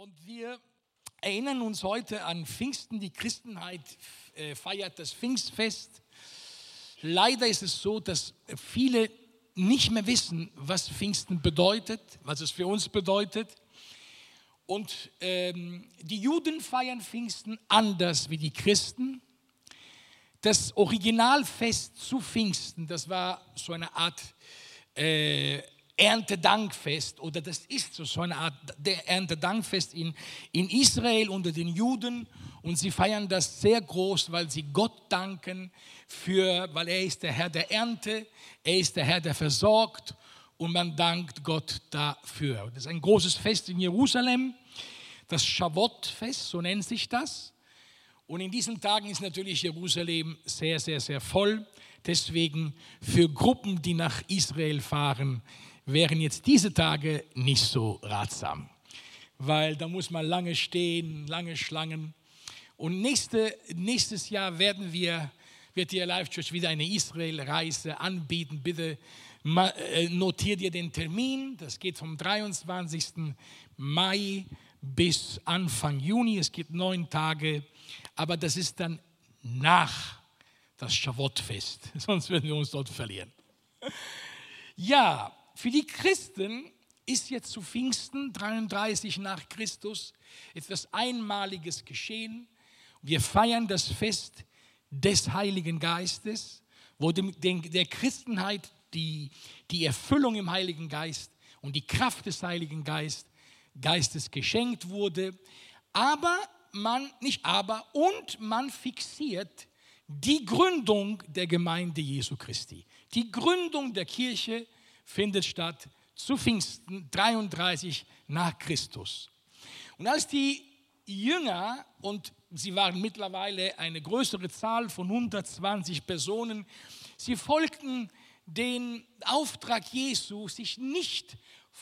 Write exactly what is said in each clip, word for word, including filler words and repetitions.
Und wir erinnern uns heute an Pfingsten. Die Christenheit äh, feiert das Pfingstfest. Leider ist es so, dass viele nicht mehr wissen, was Pfingsten bedeutet, was es für uns bedeutet. Und ähm, die Juden feiern Pfingsten anders wie die Christen. Das Originalfest zu Pfingsten, das war so eine Art äh, Erntedankfest, oder das ist so, so eine Art Erntedankfest in, in Israel unter den Juden. Und sie feiern das sehr groß, weil sie Gott danken, für, weil er ist der Herr der Ernte, er ist der Herr, der versorgt, und man dankt Gott dafür. Das ist ein großes Fest in Jerusalem, das Shavuot-Fest, so nennt sich das. Und in diesen Tagen ist natürlich Jerusalem sehr, sehr, sehr voll. Deswegen für Gruppen, die nach Israel fahren, wären jetzt diese Tage nicht so ratsam. Weil da muss man lange stehen, lange Schlangen. Und nächste, nächstes Jahr werden wir, wird die Alive Church wieder eine Israel-Reise anbieten. Bitte notiert ihr den Termin. Das geht vom dreiundzwanzigsten Mai bis Anfang Juni. Es gibt neun Tage. Aber das ist dann nach das Shavuot-Fest. Sonst würden wir uns dort verlieren. Ja, für die Christen ist jetzt zu Pfingsten dreiunddreißig nach Christus etwas Einmaliges geschehen. Wir feiern das Fest des Heiligen Geistes, wo dem, der Christenheit die, die Erfüllung im Heiligen Geist und die Kraft des Heiligen Geist, Geistes geschenkt wurde. Aber man, nicht aber, und man fixiert die Gründung der Gemeinde Jesu Christi. Die Gründung der Kirche findet statt zu Pfingsten dreiunddreißig nach Christus. Und als die Jünger, und sie waren mittlerweile eine größere Zahl von hundertzwanzig Personen, sie folgten den Auftrag Jesu, sich nicht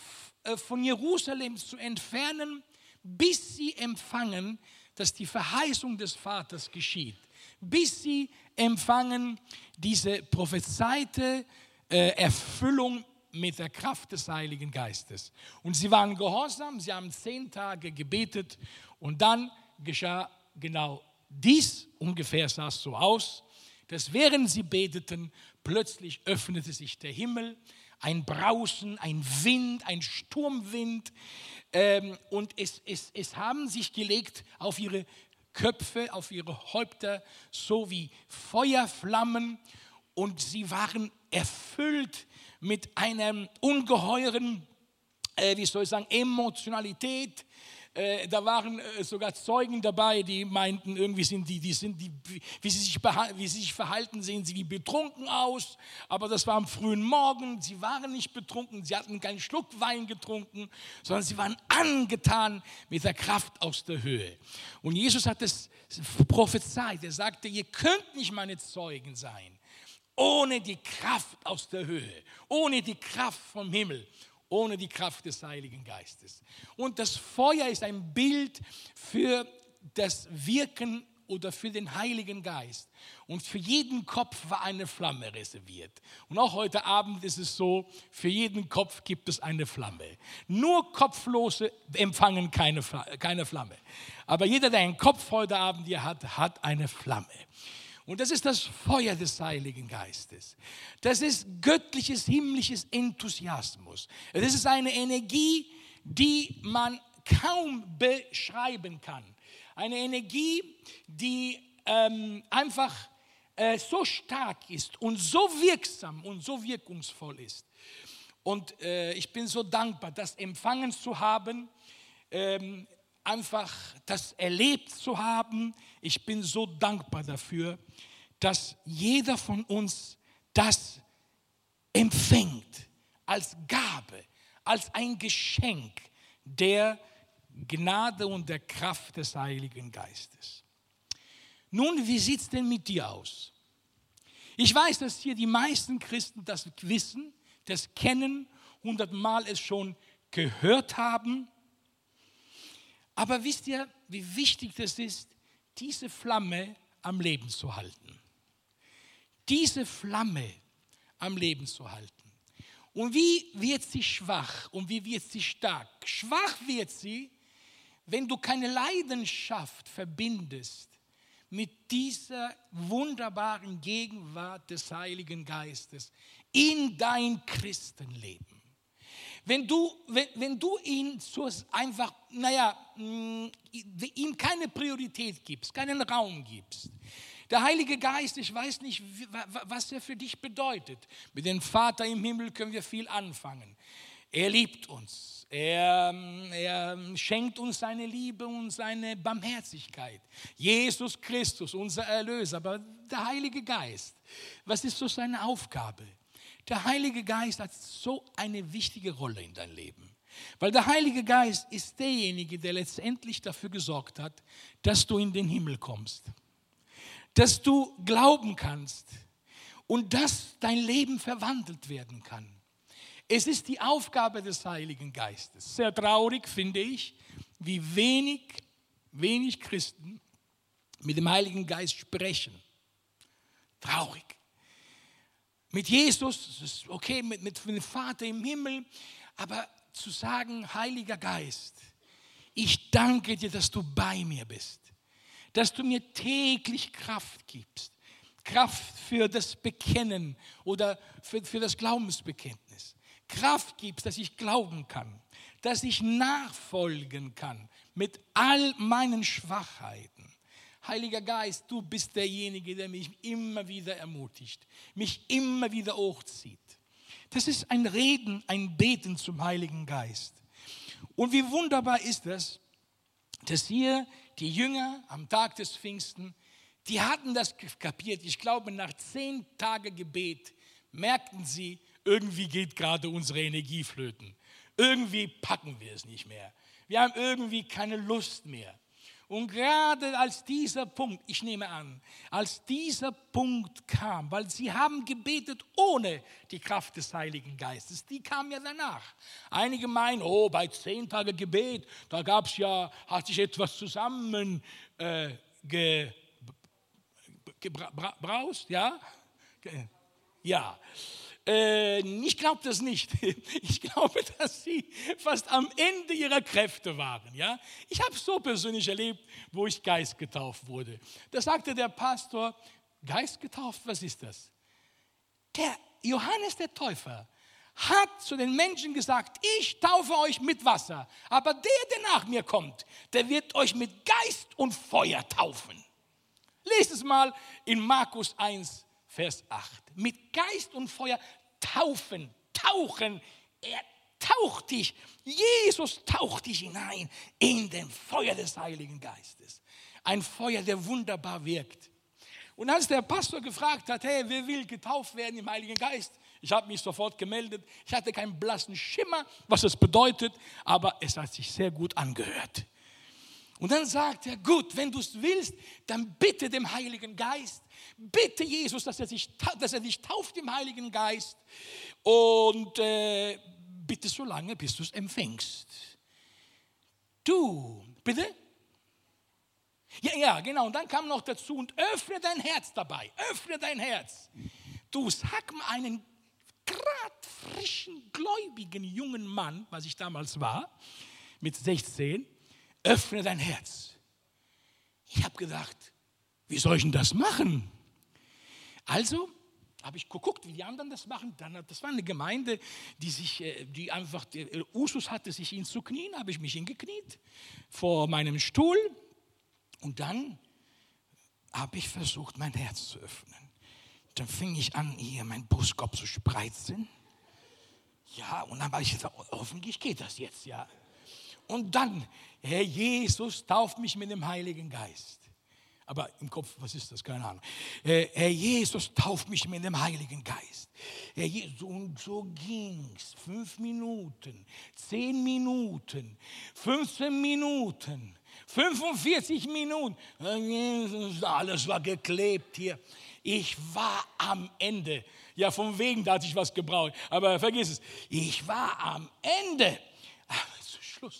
von Jerusalem zu entfernen, bis sie empfangen, dass die Verheißung des Vaters geschieht, bis sie empfangen diese prophezeite äh, Erfüllung mit der Kraft des Heiligen Geistes. Und sie waren gehorsam, sie haben zehn Tage gebetet und dann geschah genau dies, ungefähr sah es so aus, dass während sie beteten, plötzlich öffnete sich der Himmel, ein Brausen, ein Wind, ein Sturmwind, ähm, und es, es, es haben sich gelegt auf ihre Köpfe, auf ihre Häupter, so wie Feuerflammen, und sie waren erfüllt mit einer ungeheuren, äh, wie soll ich sagen, Emotionalität. Äh, da waren äh, sogar Zeugen dabei, die meinten, irgendwie sind die, die sind die, wie sie sich wie sie sich verhalten, sehen sie wie betrunken aus. Aber das war am frühen Morgen. Sie waren nicht betrunken, sie hatten keinen Schluck Wein getrunken, sondern sie waren angetan mit der Kraft aus der Höhe. Und Jesus hat es prophezeit. Er sagte, ihr könnt nicht meine Zeugen sein, ohne die Kraft aus der Höhe, ohne die Kraft vom Himmel, ohne die Kraft des Heiligen Geistes. Und das Feuer ist ein Bild für das Wirken oder für den Heiligen Geist. Und für jeden Kopf war eine Flamme reserviert. Und auch heute Abend ist es so, für jeden Kopf gibt es eine Flamme. Nur Kopflose empfangen keine, keine Flamme. Aber jeder, der einen Kopf heute Abend hier hat, hat eine Flamme. Und das ist das Feuer des Heiligen Geistes. Das ist göttliches, himmlisches Enthusiasmus. Das ist eine Energie, die man kaum beschreiben kann. Eine Energie, die ähm, einfach äh, so stark ist und so wirksam und so wirkungsvoll ist. Und äh, ich bin so dankbar, das empfangen zu haben, ähm, einfach das erlebt zu haben. Ich bin so dankbar dafür, dass jeder von uns das empfängt als Gabe, als ein Geschenk der Gnade und der Kraft des Heiligen Geistes. Nun, wie sieht es denn mit dir aus? Ich weiß, dass hier die meisten Christen das wissen, das kennen, hundertmal es schon gehört haben. Aber wisst ihr, wie wichtig das ist, diese Flamme am Leben zu halten? Diese Flamme am Leben zu halten. Und wie wird sie schwach und wie wird sie stark? Schwach wird sie, wenn du keine Leidenschaft verbindest mit dieser wunderbaren Gegenwart des Heiligen Geistes in dein Christenleben. Wenn du, wenn, wenn du ihn so einfach, naja, ihm keine Priorität gibst, keinen Raum gibst. Der Heilige Geist, ich weiß nicht, was er für dich bedeutet. Mit dem Vater im Himmel können wir viel anfangen. Er liebt uns. Er, er schenkt uns seine Liebe und seine Barmherzigkeit. Jesus Christus, unser Erlöser. Aber der Heilige Geist, was ist so seine Aufgabe? Der Heilige Geist hat so eine wichtige Rolle in deinem Leben. Weil der Heilige Geist ist derjenige, der letztendlich dafür gesorgt hat, dass du in den Himmel kommst. Dass du glauben kannst und dass dein Leben verwandelt werden kann. Es ist die Aufgabe des Heiligen Geistes. Sehr traurig finde ich, wie wenig, wenig Christen mit dem Heiligen Geist sprechen. Traurig. Mit Jesus ist okay, mit, mit dem Vater im Himmel, aber zu sagen, Heiliger Geist, ich danke dir, dass du bei mir bist, dass du mir täglich Kraft gibst, Kraft für das Bekennen oder für, für das Glaubensbekenntnis, Kraft gibst, dass ich glauben kann, dass ich nachfolgen kann mit all meinen Schwachheiten. Heiliger Geist, du bist derjenige, der mich immer wieder ermutigt, mich immer wieder hochzieht. Das ist ein Reden, ein Beten zum Heiligen Geist. Und wie wunderbar ist das, dass hier die Jünger am Tag des Pfingsten, die hatten das kapiert. Ich glaube, nach zehn Tagen Gebet merkten sie, irgendwie geht gerade unsere Energie flöten. Irgendwie packen wir es nicht mehr. Wir haben irgendwie keine Lust mehr. Und gerade als dieser Punkt, ich nehme an, als dieser Punkt kam, weil sie haben gebetet ohne die Kraft des Heiligen Geistes, die kam ja danach. Einige meinen, oh, bei zehn Tagen Gebet, da gab es ja, hat sich etwas zusammen äh, ge, gebraust, ja? Ja. Äh, ich glaube das nicht. Ich glaube, dass sie fast am Ende ihrer Kräfte waren. Ja? Ich habe es so persönlich erlebt, wo ich geistgetauft wurde. Da sagte der Pastor, Geistgetauft, was ist das? Der Johannes der Täufer hat zu den Menschen gesagt, ich taufe euch mit Wasser, aber der, der nach mir kommt, der wird euch mit Geist und Feuer taufen. Lest es mal in Markus eins, Vers acht. Mit Geist und Feuer taufen, tauchen. Er taucht dich, Jesus taucht dich hinein in den Feuer des Heiligen Geistes. Ein Feuer, der wunderbar wirkt. Und als der Pastor gefragt hat, hey, wer will getauft werden im Heiligen Geist? Ich habe mich sofort gemeldet. Ich hatte keinen blassen Schimmer, was das bedeutet, aber es hat sich sehr gut angehört. Und dann sagt er, gut, wenn du es willst, dann bitte dem Heiligen Geist, bitte Jesus, dass er, sich, dass er dich tauft im Heiligen Geist und äh, bitte so lange, bis du es empfängst. Du, bitte? Ja, ja, genau. Und dann kam noch dazu, und öffne dein Herz dabei, öffne dein Herz. Du, sag mal einen gerade frischen, gläubigen jungen Mann, was ich damals war, mit sechzehn, öffne dein Herz. Ich habe gedacht, wie soll ich denn das machen? Also habe ich geguckt, wie die anderen das machen. Dann, das war eine Gemeinde, die sich, die einfach, die Usus hatte, sich hinzuknien. Habe ich mich hingekniet vor meinem Stuhl. Und dann habe ich versucht, mein Herz zu öffnen. Dann fing ich an, hier mein Brustkorb zu spreizen. Ja, und dann habe ich gesagt, hoffentlich geht das jetzt, ja. Und dann, Herr Jesus, tauft mich mit dem Heiligen Geist. Aber im Kopf, was ist das? Keine Ahnung. Herr Jesus, tauft mich mit dem Heiligen Geist. Herr Jesus, und so ging's. Fünf Minuten, zehn Minuten, fünfzehn Minuten, fünfundvierzig Minuten. Herr Jesus, alles war geklebt hier. Ich war am Ende. Ja, von wegen, da hatte ich was gebraucht. Aber vergiss es. Ich war am Ende. Aber zu Schluss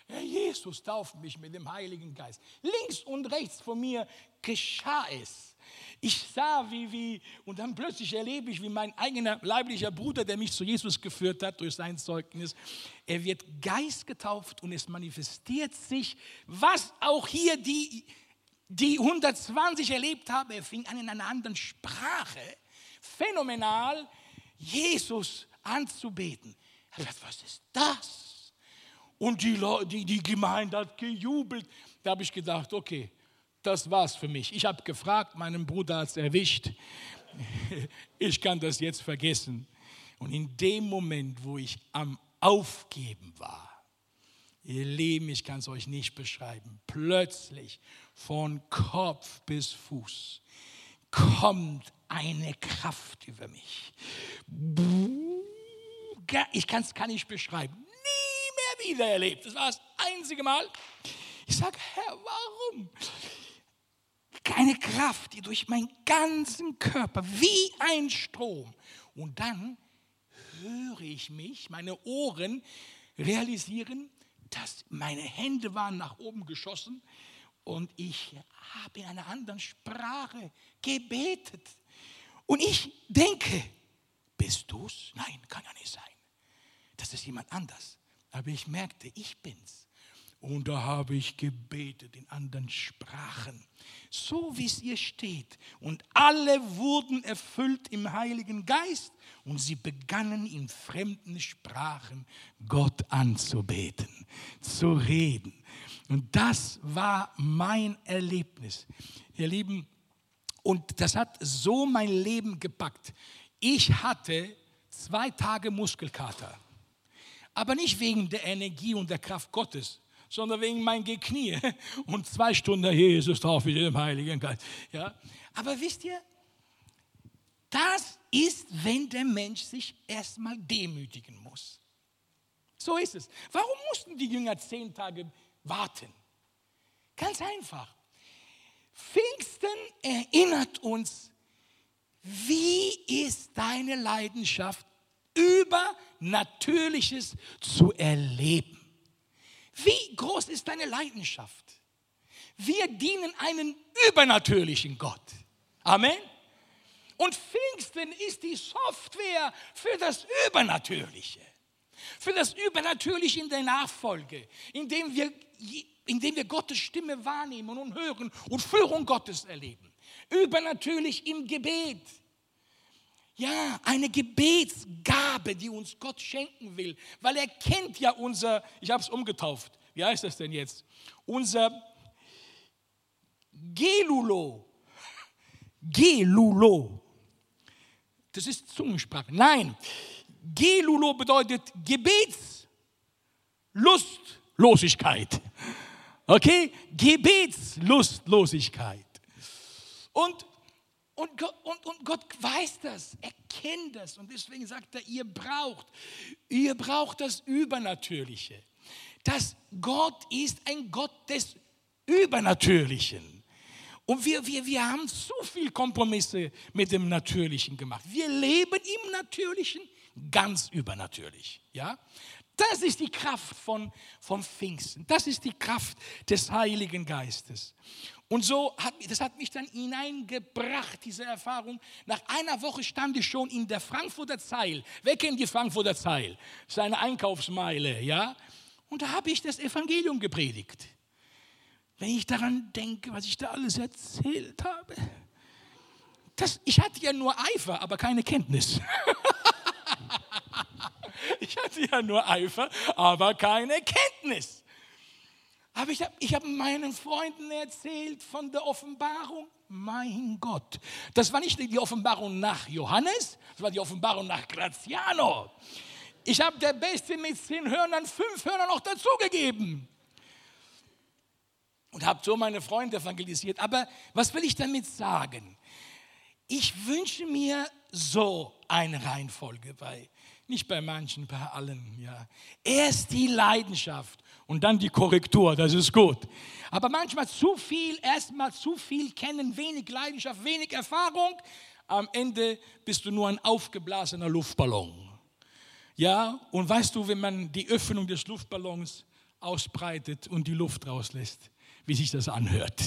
Herr Jesus, tauft mich mit dem Heiligen Geist. Links und rechts von mir geschah es. Ich sah, wie, wie, und dann plötzlich erlebe ich, wie mein eigener leiblicher Bruder, der mich zu Jesus geführt hat durch sein Zeugnis, er wird Geist getauft und es manifestiert sich, was auch hier die, die hundertzwanzig erlebt haben. Er fing an in einer anderen Sprache, phänomenal, Jesus anzubeten. Er hat gesagt, was ist das? Und die, Leute, die, die Gemeinde hat gejubelt. Da habe ich gedacht, okay, das war's für mich. Ich habe gefragt, meinen Bruder hat es erwischt. Ich kann das jetzt vergessen. Und in dem Moment, wo ich am Aufgeben war, ihr Lieben, ich kann es euch nicht beschreiben, plötzlich von Kopf bis Fuß kommt eine Kraft über mich. Ich kann es gar nicht beschreiben. Wieder erlebt. Das war das einzige Mal. Ich sage, Herr, warum? Keine Kraft, die durch meinen ganzen Körper wie ein Strom. Und dann höre ich mich, meine Ohren realisieren, dass meine Hände waren nach oben geschossen und ich habe in einer anderen Sprache gebetet. Und ich denke, bist du's? Nein, kann ja nicht sein. Das ist jemand anders. Aber ich merkte, ich bin's. Und da habe ich gebetet in anderen Sprachen, so wie es hier steht. Und alle wurden erfüllt im Heiligen Geist und sie begannen in fremden Sprachen Gott anzubeten, zu reden. Und das war mein Erlebnis. Ihr Lieben, und das hat so mein Leben gepackt. Ich hatte zwei Tage Muskelkater. Aber nicht wegen der Energie und der Kraft Gottes, sondern wegen meinem Geknie und zwei Stunden Jesus drauf mit dem Heiligen Geist. Ja? Aber wisst ihr, das ist, wenn der Mensch sich erstmal demütigen muss. So ist es. Warum mussten die Jünger zehn Tage warten? Ganz einfach. Pfingsten erinnert uns, wie ist deine Leidenschaft, Übernatürliches zu erleben. Wie groß ist deine Leidenschaft? Wir dienen einen übernatürlichen Gott. Amen. Und Pfingsten ist die Software für das Übernatürliche. Für das Übernatürliche in der Nachfolge, indem wir, indem wir Gottes Stimme wahrnehmen und hören und Führung Gottes erleben. Übernatürlich im Gebet. Ja, eine Gebetsgabe, die uns Gott schenken will, weil er kennt ja unser, ich habe es umgetauft, wie heißt das denn jetzt? Unser Gelulo. Gelulo. Das ist Zungensprache. Nein, Gelulo bedeutet Gebetslustlosigkeit. Okay? Gebetslustlosigkeit. Und Und Gott, und, und Gott weiß das, er kennt das und deswegen sagt er, ihr braucht, ihr braucht das Übernatürliche. Dass Gott ist ein Gott des Übernatürlichen. Und wir, wir, wir haben zu viel Kompromisse mit dem Natürlichen gemacht. Wir leben im Natürlichen ganz übernatürlich. Ja? Das ist die Kraft von, von Pfingsten. Das ist die Kraft des Heiligen Geistes. Und so hat, das hat mich dann hineingebracht, diese Erfahrung. Nach einer Woche stand ich schon in der Frankfurter Zeil. Wer kennt die Frankfurter Zeil? Das ist eine Einkaufsmeile, ja. Und da habe ich das Evangelium gepredigt. Wenn ich daran denke, was ich da alles erzählt habe. Das, ich hatte ja nur Eifer, aber keine Kenntnis. Ich hatte ja nur Eifer, aber keine Kenntnis. Aber ich habe ich hab meinen Freunden erzählt von der Offenbarung. Mein Gott, das war nicht die Offenbarung nach Johannes, das war die Offenbarung nach Graziano. Ich habe der Beste mit zehn Hörnern, fünf Hörnern noch dazugegeben. Und habe so meine Freunde evangelisiert. Aber was will ich damit sagen? Ich wünsche mir so eine Reihenfolge bei, nicht bei manchen, bei allen. Ja. Erst die Leidenschaft und dann die Korrektur, das ist gut. Aber manchmal zu viel, erstmal zu viel kennen, wenig Leidenschaft, wenig Erfahrung. Am Ende bist du nur ein aufgeblasener Luftballon. Ja, und weißt du, wenn man die Öffnung des Luftballons ausbreitet und die Luft rauslässt, wie sich das anhört.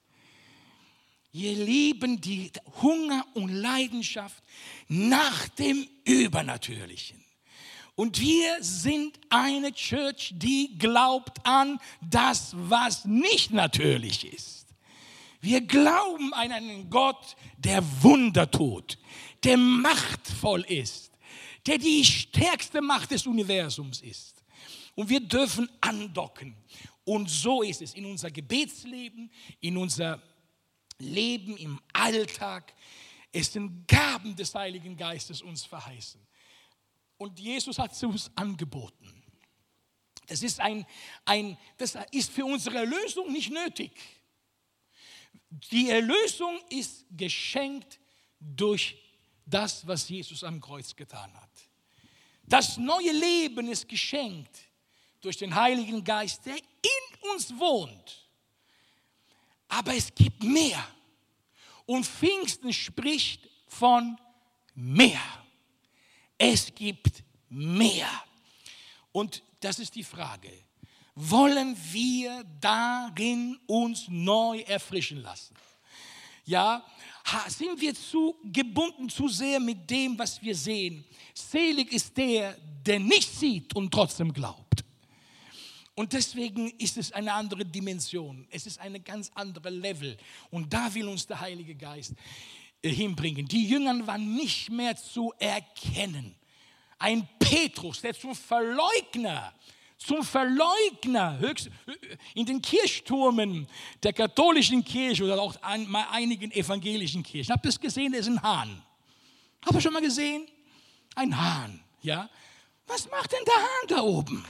Wir lieben die Hunger und Leidenschaft nach dem Übernatürlichen. Und wir sind eine Church, die glaubt an das, was nicht natürlich ist. Wir glauben an einen Gott, der Wunder tut, der machtvoll ist, der die stärkste Macht des Universums ist. Und wir dürfen andocken. Und so ist es in unser Gebetsleben, in unser Leben im Alltag. Es sind Gaben des Heiligen Geistes uns verheißen. Und Jesus hat es uns angeboten. Das ist, ein, ein, das ist für unsere Erlösung nicht nötig. Die Erlösung ist geschenkt durch das, was Jesus am Kreuz getan hat. Das neue Leben ist geschenkt durch den Heiligen Geist, der in uns wohnt. Aber es gibt mehr. Und Pfingsten spricht von mehr. Es gibt mehr. Und das ist die Frage. Wollen wir darin uns neu erfrischen lassen? Ja, sind wir zu gebunden zu sehr mit dem, was wir sehen? Selig ist der, der nicht sieht und trotzdem glaubt. Und deswegen ist es eine andere Dimension. Es ist eine ganz andere Level. Und da will uns der Heilige Geist hinbringen. Die Jünger waren nicht mehr zu erkennen. Ein Petrus, der zum Verleugner, zum Verleugner höchst, in den Kirchtürmen der katholischen Kirche oder auch an einigen evangelischen Kirchen. Habt ihr es gesehen? Das ist ein Hahn. Habt ihr schon mal gesehen? Ein Hahn. Ja? Was macht denn der Hahn da oben?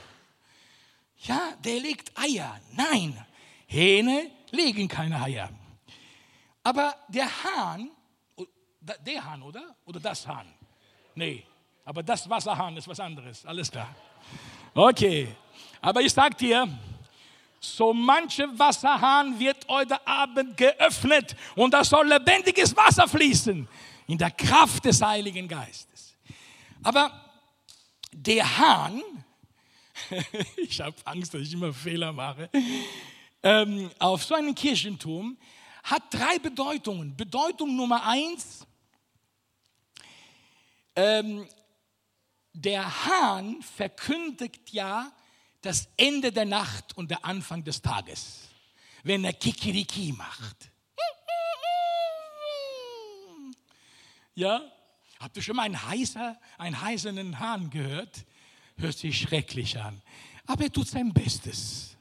Ja, der legt Eier. Nein, Hähne legen keine Eier. Aber der Hahn, der Hahn, oder? Oder das Hahn? Nee, aber das Wasserhahn ist was anderes. Alles klar. Okay, aber ich sag dir, so manche Wasserhahn wird heute Abend geöffnet und da soll lebendiges Wasser fließen in der Kraft des Heiligen Geistes. Aber der Hahn, ich habe Angst, dass ich immer Fehler mache, ähm, auf so einem Kirchenturm hat drei Bedeutungen. Bedeutung Nummer eins, ähm, der Hahn verkündigt ja das Ende der Nacht und der Anfang des Tages, wenn er Kikiriki macht. Ja, habt ihr schon mal einen, heißer, einen heisernen Hahn gehört? Hört sich schrecklich an, aber er tut sein Bestes.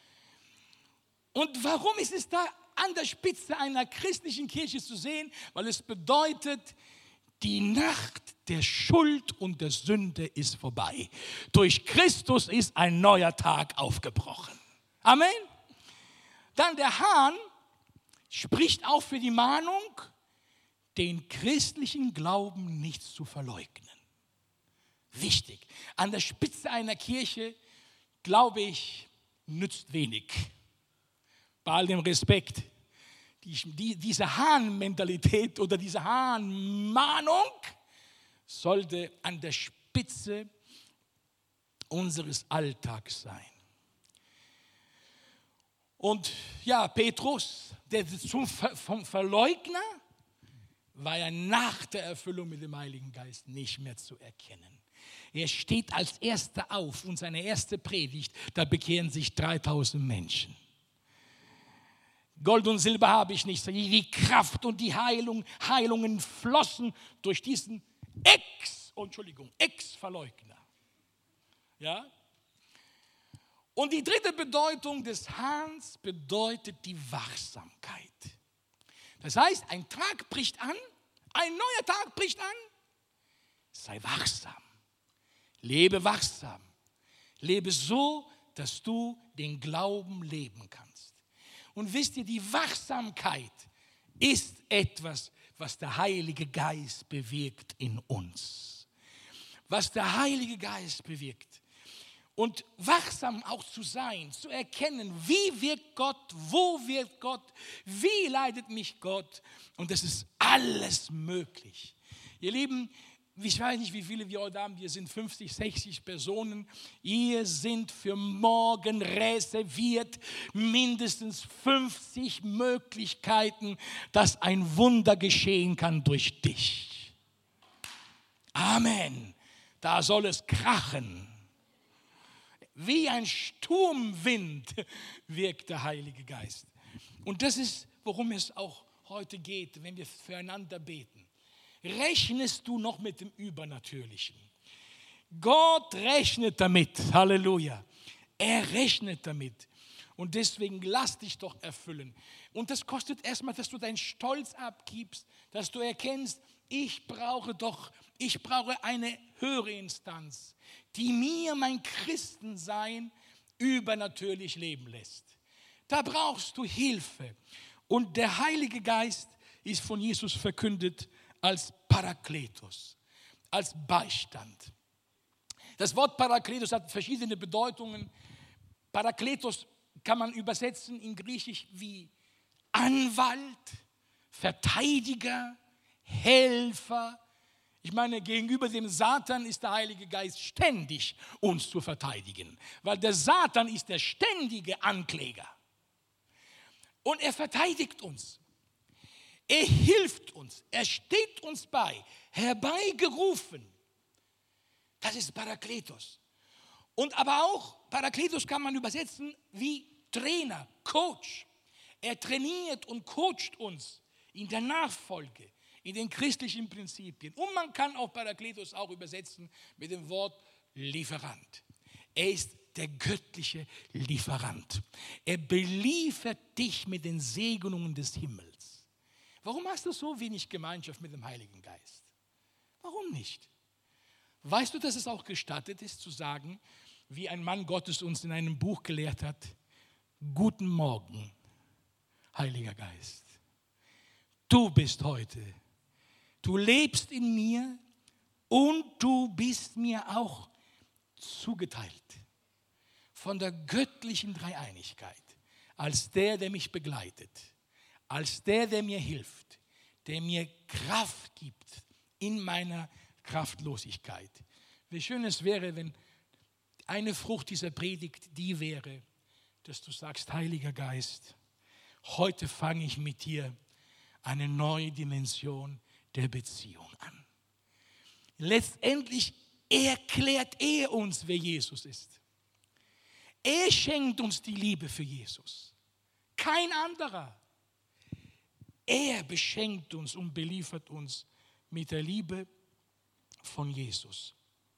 Und warum ist es da an der Spitze einer christlichen Kirche zu sehen? Weil es bedeutet, die Nacht der Schuld und der Sünde ist vorbei. Durch Christus ist ein neuer Tag aufgebrochen. Amen. Dann der Hahn spricht auch für die Mahnung, den christlichen Glauben nicht zu verleugnen. Wichtig. An der Spitze einer Kirche, glaube ich, nützt wenig. Bei all dem Respekt. Die, die, diese Hahn-Mentalität oder diese Hahn-Mahnung sollte an der Spitze unseres Alltags sein. Und ja, Petrus, der zum Ver, vom Verleugner, war ja nach der Erfüllung mit dem Heiligen Geist nicht mehr zu erkennen. Er steht als Erster auf und seine erste Predigt, da bekehren sich dreitausend Menschen. Gold und Silber habe ich nicht, die Kraft und die Heilung, Heilungen flossen durch diesen Ex, oh, Entschuldigung, Ex-Verleugner. Ja? Und die dritte Bedeutung des Hahns bedeutet die Wachsamkeit. Das heißt, ein Tag bricht an, ein neuer Tag bricht an, sei wachsam, lebe wachsam, lebe so, dass du den Glauben leben kannst. Und wisst ihr, die Wachsamkeit ist etwas, was der Heilige Geist bewirkt in uns. Was der Heilige Geist bewirkt. Und wachsam auch zu sein, zu erkennen, wie wirkt Gott, wo wirkt Gott, wie leitet mich Gott. Und das ist alles möglich. Ihr Lieben, ich weiß nicht, wie viele wir heute haben, wir sind fünfzig, sechzig Personen. Ihr sind für morgen reserviert mindestens fünfzig Möglichkeiten, dass ein Wunder geschehen kann durch dich. Amen. Da soll es krachen. Wie ein Sturmwind wirkt der Heilige Geist. Und das ist, worum es auch heute geht, wenn wir füreinander beten. Rechnest du noch mit dem Übernatürlichen? Gott rechnet damit. Halleluja. Er rechnet damit. Und deswegen lass dich doch erfüllen. Und das kostet erstmal, dass du deinen Stolz abgibst, dass du erkennst, ich brauche doch, ich brauche eine höhere Instanz, die mir mein Christensein übernatürlich leben lässt. Da brauchst du Hilfe. Und der Heilige Geist ist von Jesus verkündet als Parakletos, als Beistand. Das Wort Parakletos hat verschiedene Bedeutungen. Parakletos kann man übersetzen in Griechisch wie Anwalt, Verteidiger, Helfer. Ich meine, gegenüber dem Satan ist der Heilige Geist ständig, uns zu verteidigen, weil der Satan ist der ständige Ankläger. Und er verteidigt uns. Er hilft uns, er steht uns bei, herbeigerufen. Das ist Parakletos. Und aber auch, Parakletos kann man übersetzen wie Trainer, Coach. Er trainiert und coacht uns in der Nachfolge, in den christlichen Prinzipien. Und man kann auch Parakletos auch übersetzen mit dem Wort Lieferant. Er ist der göttliche Lieferant. Er beliefert dich mit den Segnungen des Himmels. Warum hast du so wenig Gemeinschaft mit dem Heiligen Geist? Warum nicht? Weißt du, dass es auch gestattet ist, zu sagen, wie ein Mann Gottes uns in einem Buch gelehrt hat, guten Morgen, Heiliger Geist. Du bist heute, du lebst in mir und du bist mir auch zugeteilt von der göttlichen Dreieinigkeit, als der, der mich begleitet, als der, der mir hilft, der mir Kraft gibt in meiner Kraftlosigkeit. Wie schön es wäre, wenn eine Frucht dieser Predigt die wäre, dass du sagst, Heiliger Geist, heute fange ich mit dir eine neue Dimension der Beziehung an. Letztendlich erklärt er uns, wer Jesus ist. Er schenkt uns die Liebe für Jesus. Kein anderer. Er beschenkt uns und beliefert uns mit der Liebe von Jesus.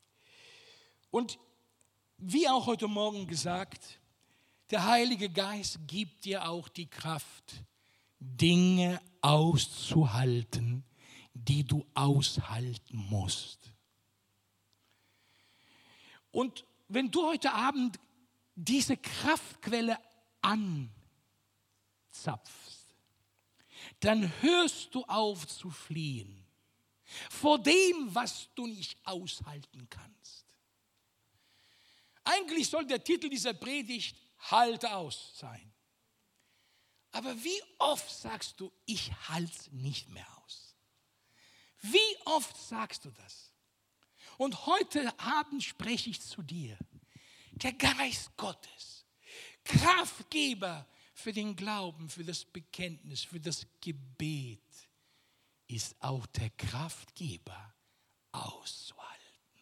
Und wie auch heute Morgen gesagt, der Heilige Geist gibt dir auch die Kraft, Dinge auszuhalten, die du aushalten musst. Und wenn du heute Abend diese Kraftquelle anzapfst, dann hörst du auf zu fliehen vor dem, was du nicht aushalten kannst. Eigentlich soll der Titel dieser Predigt Halte aus sein. Aber wie oft sagst du, ich halte es nicht mehr aus? Wie oft sagst du das? Und heute Abend spreche ich zu dir. Der Geist Gottes, Kraftgeber für den Glauben, für das Bekenntnis, für das Gebet, ist auch der Kraftgeber auszuhalten.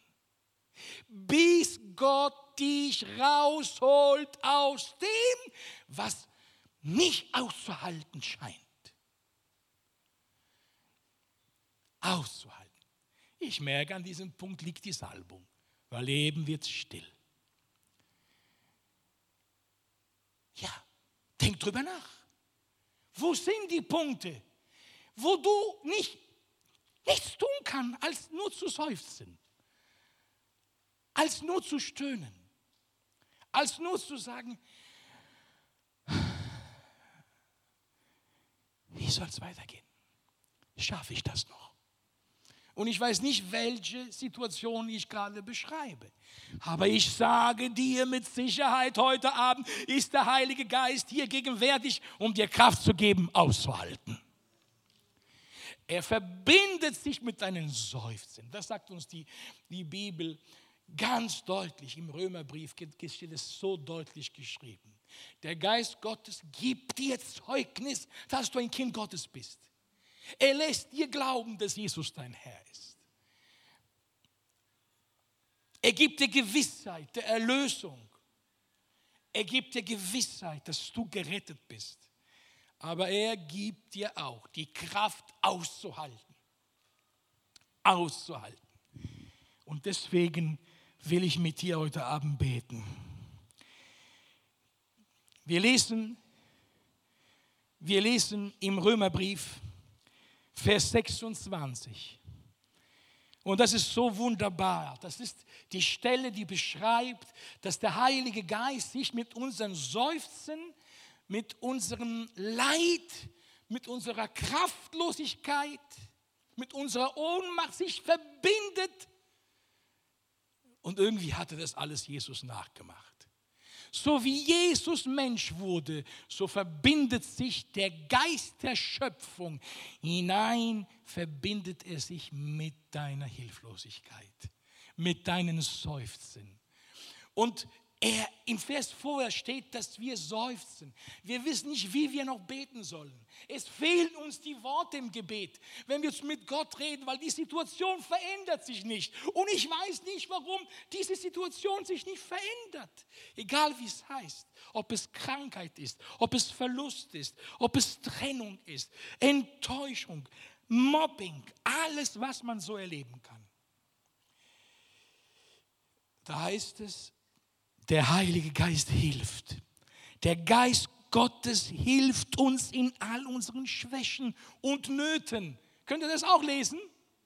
Bis Gott dich rausholt aus dem, was nicht auszuhalten scheint. Auszuhalten. Ich merke, an diesem Punkt liegt die Salbung, weil eben wird es still. Ja, denk drüber nach. Wo sind die Punkte, wo du nicht, nichts tun kannst, als nur zu seufzen, als nur zu stöhnen, als nur zu sagen, wie soll es weitergehen? Schaffe ich das noch? Und ich weiß nicht, welche Situation ich gerade beschreibe. Aber ich sage dir mit Sicherheit, heute Abend ist der Heilige Geist hier gegenwärtig, um dir Kraft zu geben, auszuhalten. Er verbindet sich mit deinen Seufzen. Das sagt uns die, die Bibel ganz deutlich. Im Römerbrief steht es so deutlich geschrieben. Der Geist Gottes gibt dir Zeugnis, dass du ein Kind Gottes bist. Er lässt dir glauben, dass Jesus dein Herr ist. Er gibt dir Gewissheit der Erlösung. Er gibt dir Gewissheit, dass du gerettet bist. Aber er gibt dir auch die Kraft auszuhalten. Auszuhalten. Und deswegen will ich mit dir heute Abend beten. Wir lesen, wir lesen im Römerbrief Vers sechsundzwanzig. Und das ist so wunderbar. Das ist die Stelle, die beschreibt, dass der Heilige Geist sich mit unseren Seufzen, mit unserem Leid, mit unserer Kraftlosigkeit, mit unserer Ohnmacht sich verbindet. Und irgendwie hatte das alles Jesus nachgemacht. So wie Jesus Mensch wurde, so verbindet sich der Geist der Schöpfung hinein, verbindet er sich mit deiner Hilflosigkeit, mit deinen Seufzen. Und er, im Vers vorher steht, dass wir seufzen. Wir wissen nicht, wie wir noch beten sollen. Es fehlen uns die Worte im Gebet, wenn wir mit Gott reden, weil die Situation verändert sich nicht. Und ich weiß nicht, warum diese Situation sich nicht verändert. Egal wie es heißt, ob es Krankheit ist, ob es Verlust ist, ob es Trennung ist, Enttäuschung, Mobbing, alles, was man so erleben kann. Da heißt es, der Heilige Geist hilft. Der Geist Gottes hilft uns in all unseren Schwächen und Nöten. Könnt ihr das auch lesen?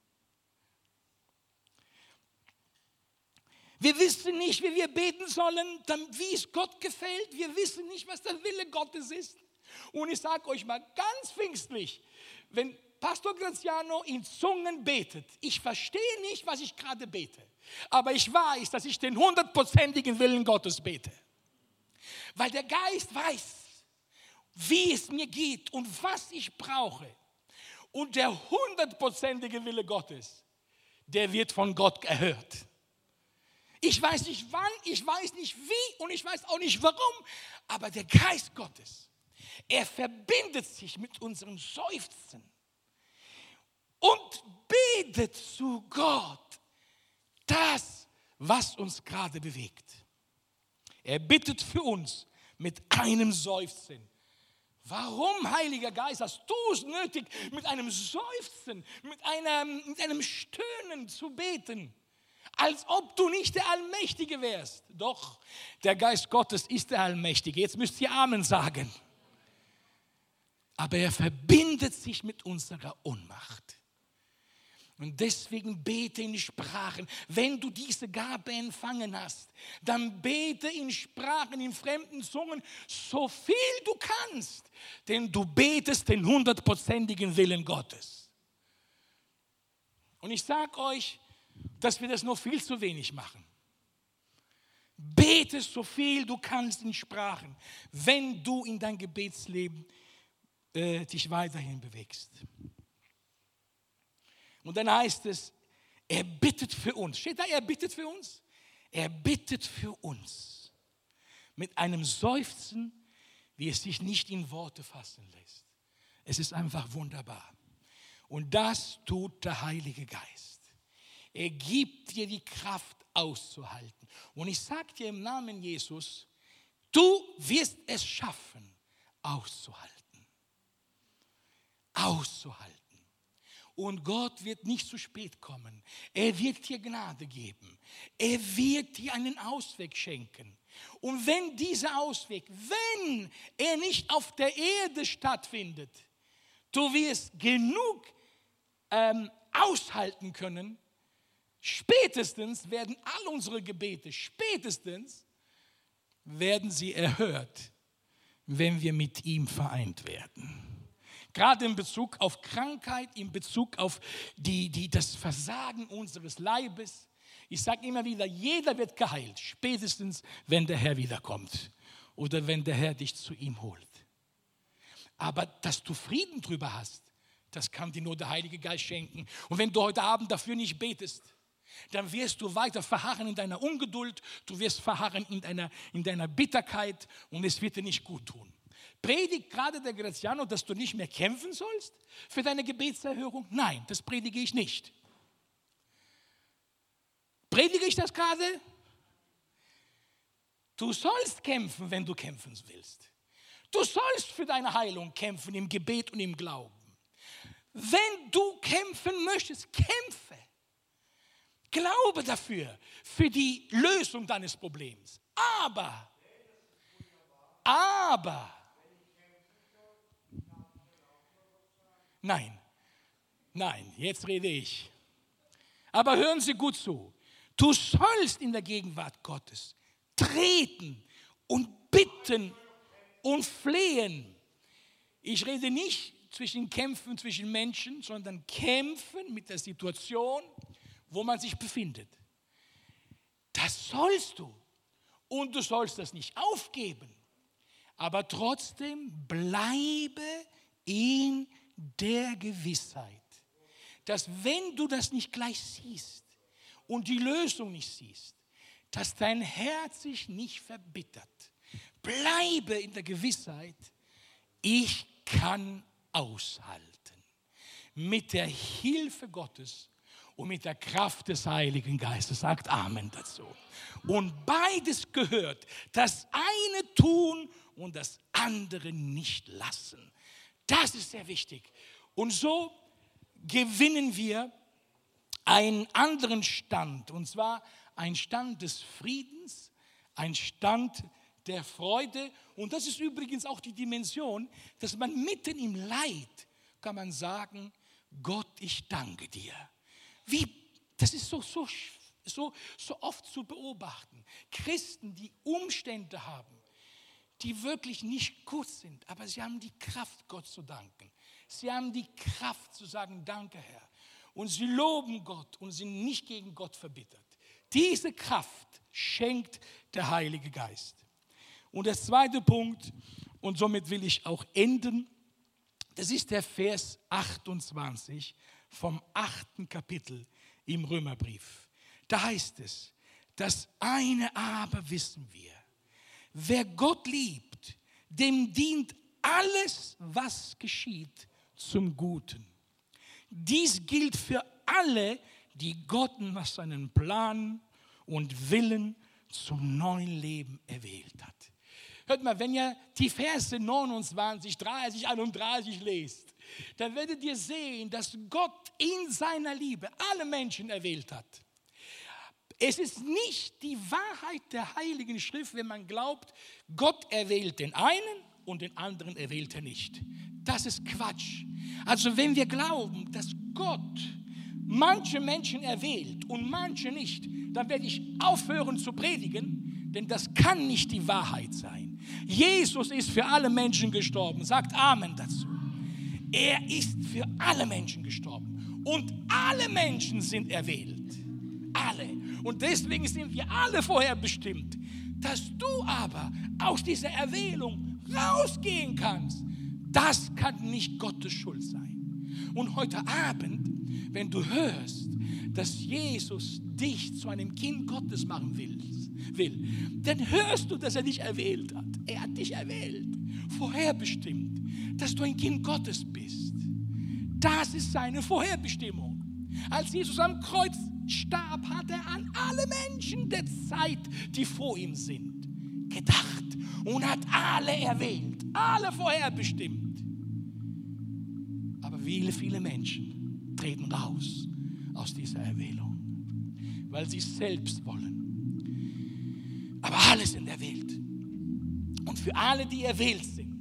Wir wissen nicht, wie wir beten sollen, wie es Gott gefällt. Wir wissen nicht, was der Wille Gottes ist. Und ich sage euch mal ganz pfingstlich, wenn Pastor Graziano in Zungen betet, ich verstehe nicht, was ich gerade bete. Aber ich weiß, dass ich den hundertprozentigen Willen Gottes bete. Weil der Geist weiß, wie es mir geht und was ich brauche. Und der hundertprozentige Wille Gottes, der wird von Gott erhört. Ich weiß nicht wann, ich weiß nicht wie und ich weiß auch nicht warum, aber der Geist Gottes, er verbindet sich mit unserem Seufzen und betet zu Gott das, was uns gerade bewegt. Er bittet für uns mit einem Seufzen. Warum, Heiliger Geist, hast du es nötig, mit einem Seufzen, mit einem, mit einem Stöhnen zu beten? Als ob du nicht der Allmächtige wärst. Doch, der Geist Gottes ist der Allmächtige. Jetzt müsst ihr Amen sagen. Aber er verbindet sich mit unserer Ohnmacht. Und deswegen bete in Sprachen. Wenn du diese Gabe empfangen hast, dann bete in Sprachen, in fremden Zungen, so viel du kannst. Denn du betest den hundertprozentigen Willen Gottes. Und ich sage euch, dass wir das noch viel zu wenig machen. Bete so viel du kannst in Sprachen, wenn du in dein Gebetsleben äh, dich weiterhin bewegst. Und dann heißt es, er bittet für uns. Steht da, er bittet für uns? Er bittet für uns. Mit einem Seufzen, wie es sich nicht in Worte fassen lässt. Es ist einfach wunderbar. Und das tut der Heilige Geist. Er gibt dir die Kraft auszuhalten. Und ich sage dir im Namen Jesus, du wirst es schaffen, auszuhalten. Auszuhalten. Und Gott wird nicht zu spät kommen. Er wird dir Gnade geben. Er wird dir einen Ausweg schenken. Und wenn dieser Ausweg, wenn er nicht auf der Erde stattfindet, du wirst genug ähm, aushalten können, spätestens werden all unsere Gebete, spätestens werden sie erhört, wenn wir mit ihm vereint werden. Gerade in Bezug auf Krankheit, in Bezug auf die, die, das Versagen unseres Leibes. Ich sage immer wieder, jeder wird geheilt, spätestens wenn der Herr wiederkommt oder wenn der Herr dich zu ihm holt. Aber dass du Frieden drüber hast, Das kann dir nur der Heilige Geist schenken. Und wenn du heute Abend dafür nicht betest, dann wirst du weiter verharren in deiner Ungeduld, du wirst verharren in deiner, in deiner Bitterkeit und es wird dir nicht gut tun. Predigt gerade der Graziano, dass du nicht mehr kämpfen sollst für deine Gebetserhörung? Nein, das predige ich nicht. Predige ich das gerade? Du sollst kämpfen, wenn du kämpfen willst. Du sollst für deine Heilung kämpfen im Gebet und im Glauben. Wenn du kämpfen möchtest, kämpfe. Glaube dafür, für die Lösung deines Problems. Aber, aber, nein, nein, jetzt rede ich. Aber hören Sie gut zu. Du sollst in der Gegenwart Gottes treten und bitten und flehen. Ich rede nicht zwischen Kämpfen zwischen Menschen, sondern kämpfen mit der Situation, wo man sich befindet. Das sollst du. Und du sollst das nicht aufgeben. Aber trotzdem bleibe in der Gewissheit, dass wenn du das nicht gleich siehst und die Lösung nicht siehst, dass dein Herz sich nicht verbittert. Bleibe in der Gewissheit, ich kann aushalten. Mit der Hilfe Gottes und mit der Kraft des Heiligen Geistes. Sagt Amen dazu. Und beides gehört. Das eine tun und das andere nicht lassen. Das ist sehr wichtig. Und so gewinnen wir einen anderen Stand. Und zwar ein Stand des Friedens, ein Stand der Freude. Und das ist übrigens auch die Dimension, dass man mitten im Leid kann man sagen, Gott, ich danke dir. Wie, das ist so, so, so, so oft zu beobachten. Christen, die Umstände haben, die wirklich nicht gut sind, aber sie haben die Kraft, Gott zu danken. Sie haben die Kraft zu sagen, danke Herr. Und sie loben Gott und sind nicht gegen Gott verbittert. Diese Kraft schenkt der Heilige Geist. Und der zweite Punkt, und somit will ich auch enden, das ist der Vers achtundzwanzig vom achten Kapitel im Römerbrief. Da heißt es, das eine aber wissen wir, wer Gott liebt, dem dient alles, was geschieht, zum Guten. Dies gilt für alle, die Gott nach seinem Plan und Willen zum neuen Leben erwählt hat. Hört mal, wenn ihr die Verse neunundzwanzig, dreißig, einunddreißig lest, dann werdet ihr sehen, dass Gott in seiner Liebe alle Menschen erwählt hat. Es ist nicht die Wahrheit der Heiligen Schrift, wenn man glaubt, Gott erwählt den einen und den anderen erwählt er nicht. Das ist Quatsch. Also wenn wir glauben, dass Gott manche Menschen erwählt und manche nicht, dann werde ich aufhören zu predigen, denn das kann nicht die Wahrheit sein. Jesus ist für alle Menschen gestorben. Sagt Amen dazu. Er ist für alle Menschen gestorben. Und alle Menschen sind erwählt. Alle. Und deswegen sind wir alle vorherbestimmt. Dass du aber aus dieser Erwählung rausgehen kannst, das kann nicht Gottes Schuld sein. Und heute Abend, wenn du hörst, dass Jesus dich zu einem Kind Gottes machen will, will, dann hörst du, dass er dich erwählt hat. Er hat dich erwählt, vorherbestimmt, dass du ein Kind Gottes bist. Das ist seine Vorherbestimmung. Als Jesus am Kreuz starb, hat er an alle Menschen der Zeit, die vor ihm sind, gedacht und hat alle erwählt, alle vorherbestimmt. Aber viele, viele Menschen treten raus aus dieser Erwählung, weil sie es selbst wollen. Aber alle sind erwählt. Und für alle, die erwählt sind,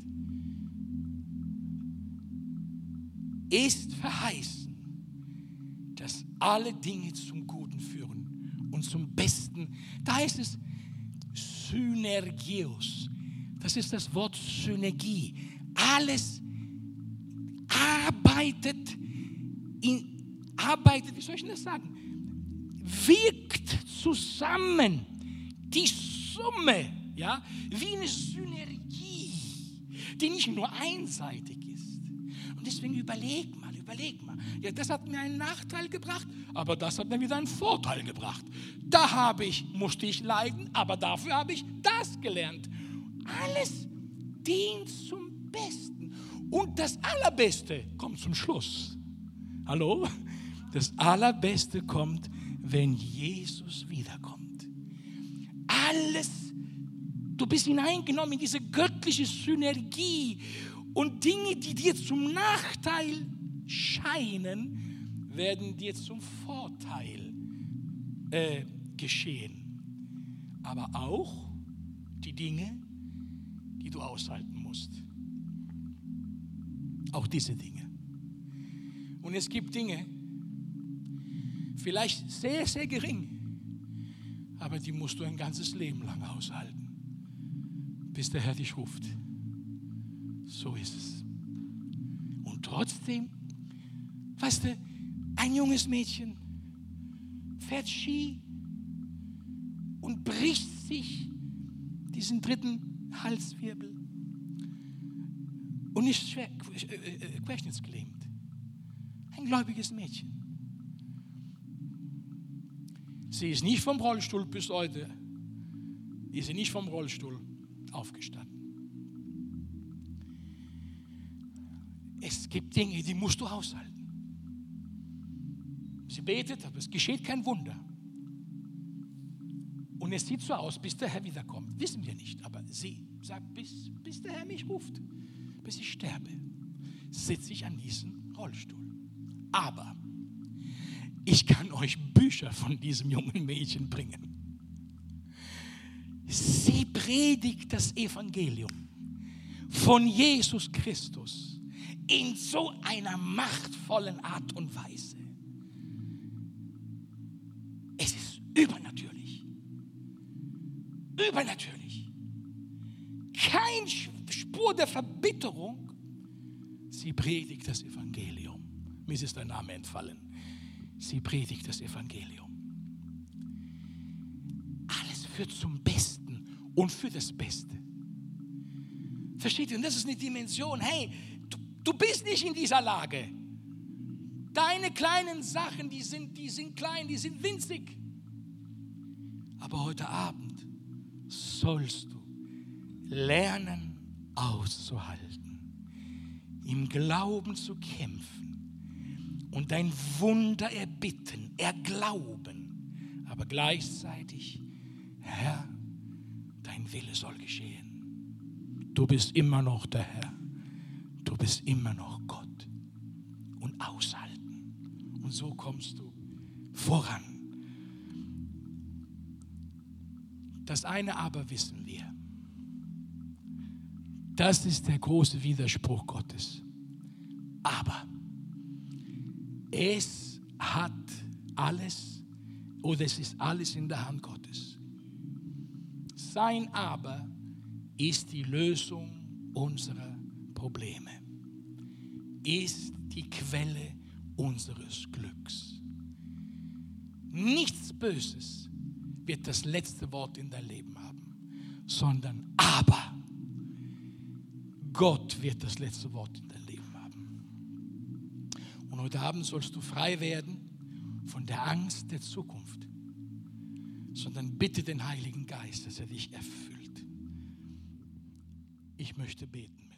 ist verheißen, dass alle Dinge zum Guten führen und zum Besten. Da heißt es Synergios. Das ist das Wort Synergie. Alles arbeitet, in, arbeitet, wie soll ich das sagen, wirkt zusammen. Die Summe, ja, wie eine Synergie, die nicht nur einseitig ist. Und deswegen überleg mal, überleg Überleg mal, ja, das hat mir einen Nachteil gebracht, aber das hat mir wieder einen Vorteil gebracht. Da habe ich, musste ich leiden, aber dafür habe ich das gelernt. Alles dient zum Besten. Und das Allerbeste kommt zum Schluss. Hallo? Das Allerbeste kommt, wenn Jesus wiederkommt. Alles, du bist hineingenommen in diese göttliche Synergie und Dinge, die dir zum Nachteil scheinen, werden dir zum Vorteil äh, geschehen. Aber auch die Dinge, die du aushalten musst. Auch diese Dinge. Und es gibt Dinge, vielleicht sehr, sehr gering, aber die musst du ein ganzes Leben lang aushalten, bis der Herr dich ruft. So ist es. Und trotzdem, weißt du, ein junges Mädchen fährt Ski und bricht sich diesen dritten Halswirbel und ist schwer, äh, querschnittsgelähmt. Ein gläubiges Mädchen. Sie ist nicht vom Rollstuhl bis heute, ist sie nicht vom Rollstuhl aufgestanden. Es gibt Dinge, die musst du aushalten. Sie betet, aber es geschieht kein Wunder. Und es sieht so aus, bis der Herr wiederkommt. Wissen wir nicht, aber sie sagt, bis, bis der Herr mich ruft, bis ich sterbe, sitze ich an diesem Rollstuhl. Aber ich kann euch Bücher von diesem jungen Mädchen bringen. Sie predigt das Evangelium von Jesus Christus in so einer machtvollen Art und Weise. Es ist übernatürlich. Übernatürlich. Kein Spur der Verbitterung. Sie predigt das Evangelium. Mir ist der Name entfallen. Sie predigt das Evangelium. Alles führt zum Besten und für das Beste. Versteht ihr? Und das ist eine Dimension. Hey, du, du bist nicht in dieser Lage. Deine kleinen Sachen, die sind, die sind klein, die sind winzig. Aber heute Abend sollst du lernen auszuhalten, im Glauben zu kämpfen und dein Wunder erbitten, erglauben, aber gleichzeitig, Herr, dein Wille soll geschehen. Du bist immer noch der Herr, du bist immer noch Gott und aushalten. Und so kommst du voran. Das eine aber wissen wir. Das ist der große Widerspruch Gottes. Aber es hat alles, oder es ist alles in der Hand Gottes. Sein Aber ist die Lösung unserer Probleme, ist die Quelle unseres Glücks. Nichts Böses wird das letzte Wort in dein Leben haben, sondern aber Gott wird das letzte Wort in dein Leben haben. Und heute Abend sollst du frei werden von der Angst der Zukunft, sondern bitte den Heiligen Geist, dass er dich erfüllt. Ich möchte beten.